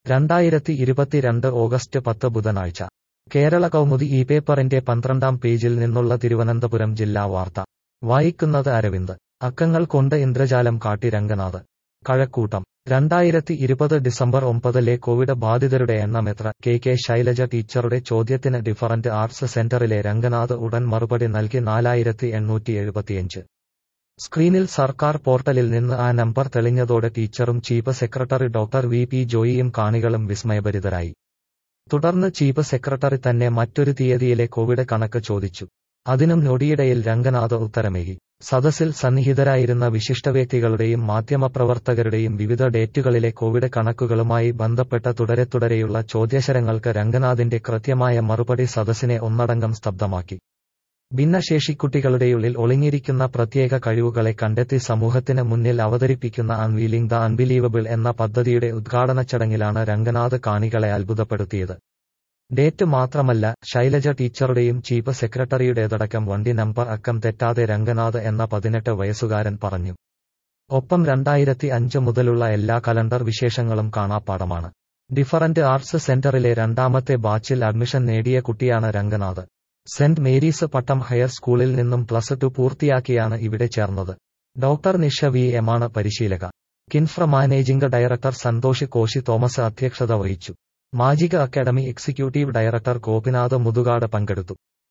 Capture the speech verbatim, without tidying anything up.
രണ്ടായിരത്തി ഇരുപത്തിരണ്ട് ഓഗസ്റ്റ് പത്ത് ബുധനാഴ്ച കേരള കൗമുദി ഈ പേപ്പറിന്റെ പന്ത്രണ്ടാം പേജിൽ നിന്നുള്ള തിരുവനന്തപുരം ജില്ലാ വാർത്ത വായിക്കുന്നത് അരവിന്ദ്. അക്കങ്ങൾ കൊണ്ട് ഇന്ദ്രജാലം കാട്ടി രംഗനാഥ്. കഴക്കൂട്ടം. രണ്ടായിരത്തി ഇരുപത് ഡിസംബർ ഒമ്പതിലെ കോവിഡ് ബാധിതരുടെ എണ്ണമെത്ര? കെ കെ ശൈലജ ടീച്ചറുടെ ചോദ്യത്തിന് ഡിഫറന്റ് ആർട്സ് സെന്ററിലെ രംഗനാഥ് ഉടൻ മറുപടി നൽകി. നാലായിരത്തി എണ്ണൂറ്റി എഴുപത്തിയഞ്ച്. സ്ക്രീനിൽ സർക്കാർ പോർട്ടലിൽ നിന്ന് ആ നമ്പർ തെളിഞ്ഞതോടെ ടീച്ചറും chief secretary doctor V P ജോയിയും കാണികളും വിസ്മയഭരിതരായി. തുടർന്ന് ചീഫ് സെക്രട്ടറി തന്നെ മറ്റൊരു തീയതിയിലെ കോവിഡ് കണക്ക് ചോദിച്ചു. അതിനും ഞൊടിയിടയിൽ രംഗനാഥ് ഉത്തരമേകി. സദസ്സിൽ സന്നിഹിതരായിരുന്ന വിശിഷ്ടവ്യക്തികളുടെയും മാധ്യമപ്രവർത്തകരുടെയും വിവിധ ഡേറ്റുകളിലെ കോവിഡ് കണക്കുകളുമായി ബന്ധപ്പെട്ട തുടരെ തുടരെയുള്ള ചോദ്യശരങ്ങൾക്ക് രംഗനാഥിന്റെ കൃത്യമായ മറുപടി സദസ്സിനെ ഒന്നടങ്കം സ്തബ്ധമാക്കി. ഭിന്നശേഷിക്കുട്ടികളുടെയുള്ളിൽ ഒളിഞ്ഞിരിക്കുന്ന പ്രത്യേക കഴിവുകളെ കണ്ടെത്തി സമൂഹത്തിന് മുന്നിൽ അവതരിപ്പിക്കുന്ന അൺവീലിംഗ് ദ അൺബിലീവബിൾ എന്ന പദ്ധതിയുടെ ഉദ്ഘാടന ചടങ്ങിലാണ് രംഗനാഥ് കാണികളെ അത്ഭുതപ്പെടുത്തിയത്. ഡേറ്റ് മാത്രമല്ല, ശൈലജ ടീച്ചറുടെയും ചീഫ് സെക്രട്ടറിയുടേതടക്കം വണ്ടി നമ്പർ അക്കം തെറ്റാതെ രംഗനാഥ് എന്ന പതിനെട്ട് വയസ്സുകാരൻ പറഞ്ഞു. ഒപ്പം രണ്ടായിരത്തി അഞ്ച് മുതലുള്ള എല്ലാ കലണ്ടർ വിശേഷങ്ങളും കാണാപ്പാഠമാണ്. ഡിഫറന്റ് ആർട്സ് സെന്ററിലെ രണ്ടാമത്തെ ബാച്ചിൽ അഡ്മിഷൻ നേടിയ കുട്ടിയാണ് രംഗനാഥ്. സെന്റ് മേരീസ് പട്ടം ഹയർ സ്കൂളിൽ നിന്നും പ്ലസ് ടു പൂർത്തിയാക്കിയാണ് ഇവിടെ ചേർന്നത്. ഡോക്ടർ നിഷ വി എമാണ് പരിശീലക. കിൻഫ്ര മാനേജിംഗ് ഡയറക്ടർ സന്തോഷ് കോശി തോമസ് അധ്യക്ഷത വഹിച്ചു. Magic academy executive director Gopinath Muthukad പങ്കെടുത്തു.